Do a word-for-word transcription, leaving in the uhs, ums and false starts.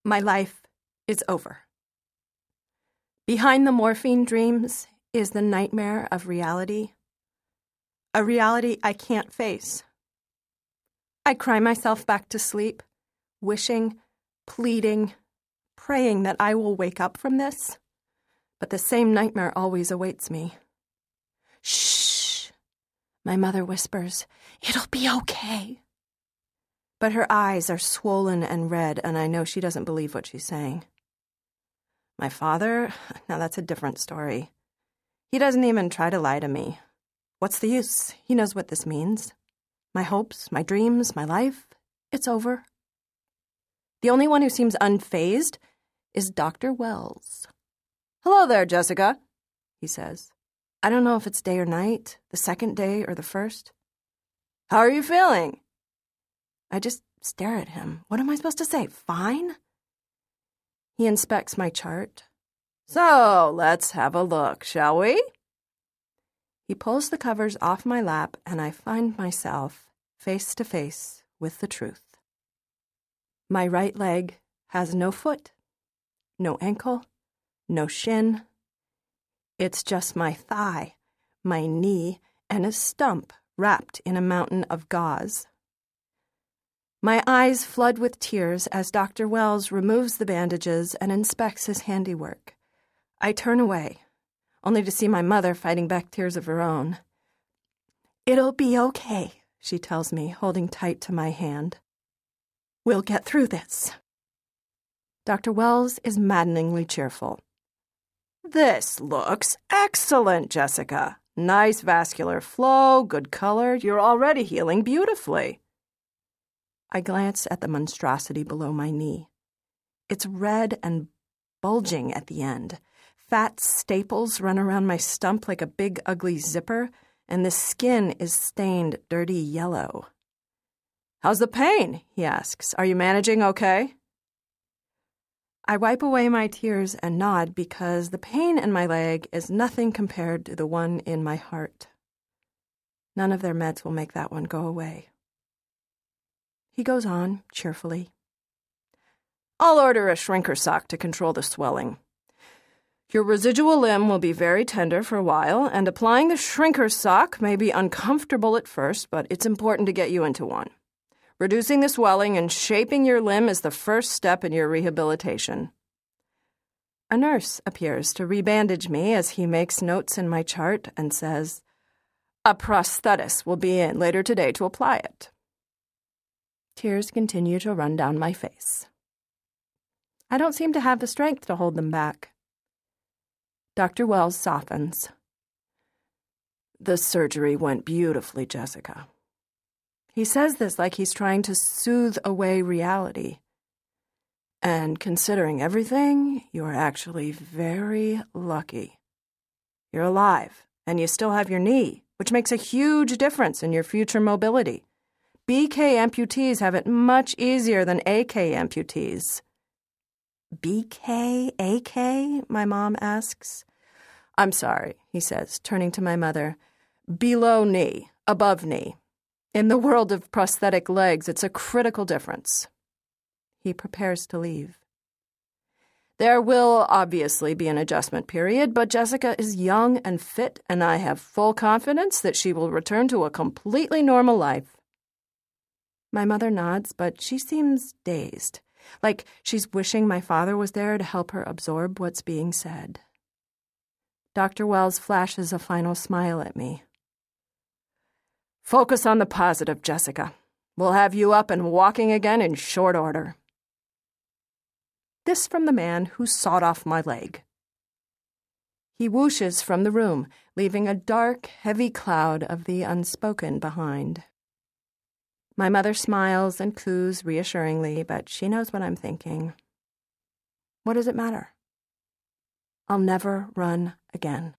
My life is over. Behind the morphine dreams is the nightmare of reality, a reality I can't face. I cry myself back to sleep, wishing, pleading, praying that I will wake up from this, but the same nightmare always awaits me. Shh, my mother whispers, it'll be okay. But her eyes are swollen and red, and I know she doesn't believe what she's saying. My father, now that's a different story. He doesn't even try to lie to me. What's the use? He knows what this means. My hopes, my dreams, my life, it's over. The only one who seems unfazed is Doctor Wells. "Hello there, Jessica," he says. I don't know if it's day or night, the second day or the first. "How are you feeling?" I just stare at him. What am I supposed to say? Fine? He inspects my chart. "So, let's have a look, shall we?" He pulls the covers off my lap, and I find myself face to face with the truth. My right leg has no foot, no ankle, no shin. It's just my thigh, my knee, and a stump wrapped in a mountain of gauze. My eyes flood with tears as Doctor Wells removes the bandages and inspects his handiwork. I turn away, only to see my mother fighting back tears of her own. "It'll be okay," she tells me, holding tight to my hand. "We'll get through this." Doctor Wells is maddeningly cheerful. "This looks excellent, Jessica. Nice vascular flow, good color. You're already healing beautifully." I glance at the monstrosity below my knee. It's red and bulging at the end. Fat staples run around my stump like a big, ugly zipper, and the skin is stained dirty yellow. "How's the pain?" he asks. "Are you managing okay?" I wipe away my tears and nod because the pain in my leg is nothing compared to the one in my heart. None of their meds will make that one go away. He goes on, cheerfully. "I'll order a shrinker sock to control the swelling. Your residual limb will be very tender for a while, and applying the shrinker sock may be uncomfortable at first, but it's important to get you into one. Reducing the swelling and shaping your limb is the first step in your rehabilitation." A nurse appears to rebandage me as he makes notes in my chart and says, "A prosthetist will be in later today to apply it." Tears continue to run down my face. I don't seem to have the strength to hold them back. Doctor Wells softens. "The surgery went beautifully, Jessica." He says this like he's trying to soothe away reality. "And considering everything, you are actually very lucky. You're alive, and you still have your knee, which makes a huge difference in your future mobility. B K amputees have it much easier than A K amputees." "B K? A K?" my mom asks. "I'm sorry," he says, turning to my mother. "Below knee, above knee. In the world of prosthetic legs, it's a critical difference." He prepares to leave. "There will obviously be an adjustment period, but Jessica is young and fit, and I have full confidence that she will return to a completely normal life." My mother nods, but she seems dazed, like she's wishing my father was there to help her absorb what's being said. Doctor Wells flashes a final smile at me. "Focus on the positive, Jessica. We'll have you up and walking again in short order." This from the man who sawed off my leg. He whooshes from the room, leaving a dark, heavy cloud of the unspoken behind. My mother smiles and coos reassuringly, but she knows what I'm thinking. What does it matter? I'll never run again.